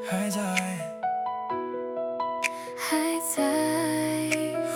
还在， 还在。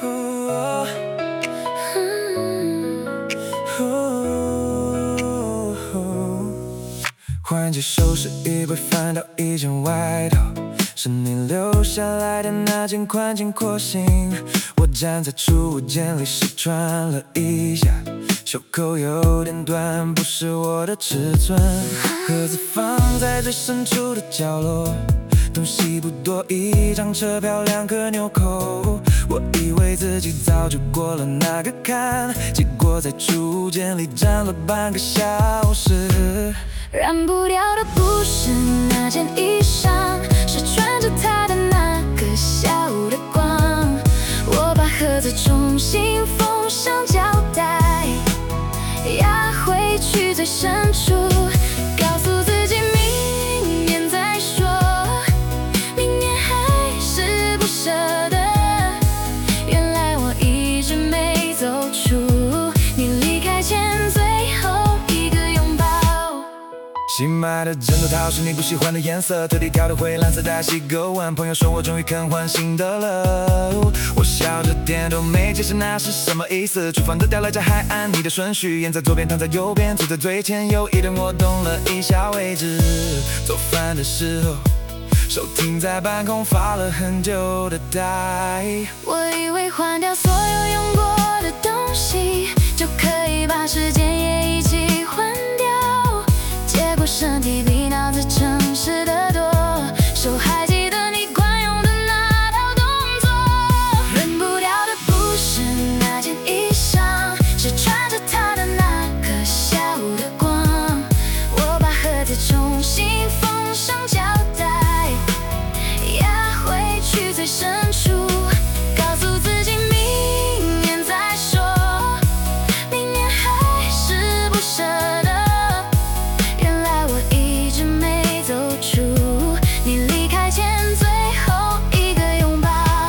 换季收拾衣柜，翻到一件外套，是你留下来的那件宽肩廓形。我站在储物间里试穿了一下，袖口有点短，不是我的尺寸。盒子放在最深处的角落，东西不多，一张车票，2个纽扣。我以为自己早就过了那个坎，结果在储物间里站了半个小时。 染不掉的不是那件衣裳，是穿着它的那个下午的光。我把盒子重新缝上胶带，压回去最深处，告诉自己明年再说。明年还是不舍得，原来我一直没走出你离开前最后一个拥抱。 新买的枕头套是你不喜欢的颜色，特地挑的灰蓝色大洗够完。朋友说我终于肯换新的了，我笑着点头，没解释那是什么意思。厨房的调料架还按你的顺序，烟在左边，糖在右边，坐在最前有一顿我懂了一下位置。做饭的时候，手停在半空发了很久的呆。 我以为换掉所有用过的东西，就可以把时间也一起换掉，结果身体比脑子诚实得多，手还记得你惯用的那套动作。扔不掉的不是那件衣裳，是穿着它的那个下午的光。我把盒子重新缝上胶带，压回去最深处，告诉自己明年再说。明年还是不舍得，原来我一直没走出你离开前最后一个拥抱。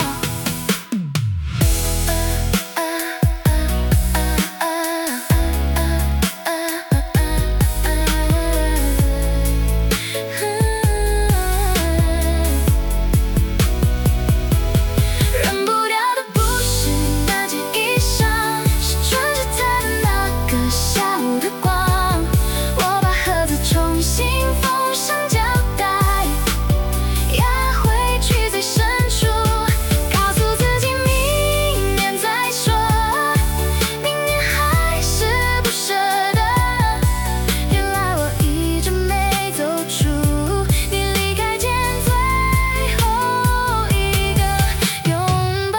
扔不掉的不是那件衣裳，是穿着它的那个下午的光。我把盒子重新缝上胶带，压回去最深处，告诉自己明年再说。明年还是不舍得，原来我一直没走出你离开前最后一个拥抱。